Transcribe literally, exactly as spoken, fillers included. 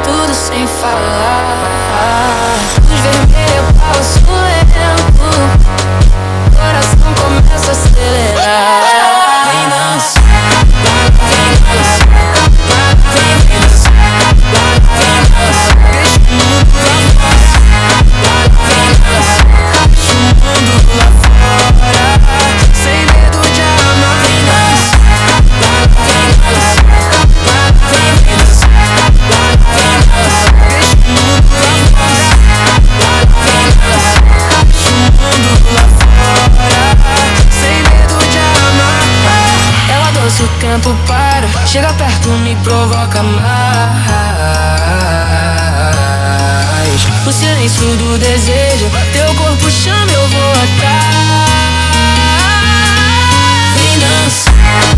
tudo sem falar. Luz vermelha, passo lento, coração começa a acelerar. Vem dançar, vem dançar, vem dançar, vem dançar. Deixa o mundo lá fora. Vem dançar, deixa o mundo lá fora. Sem medo de amar. Vem dançar, vem dançar, vem dançar, vem dançar. Deixa o mundo lá fora. Vem dançar, deixa o mundo lá fora. Sem medo de amar. Ela dança, o tempo para. Chega perto, me provoca mais. O silêncio do desejo, teu corpo chama, eu vou atrás. Vem dançar.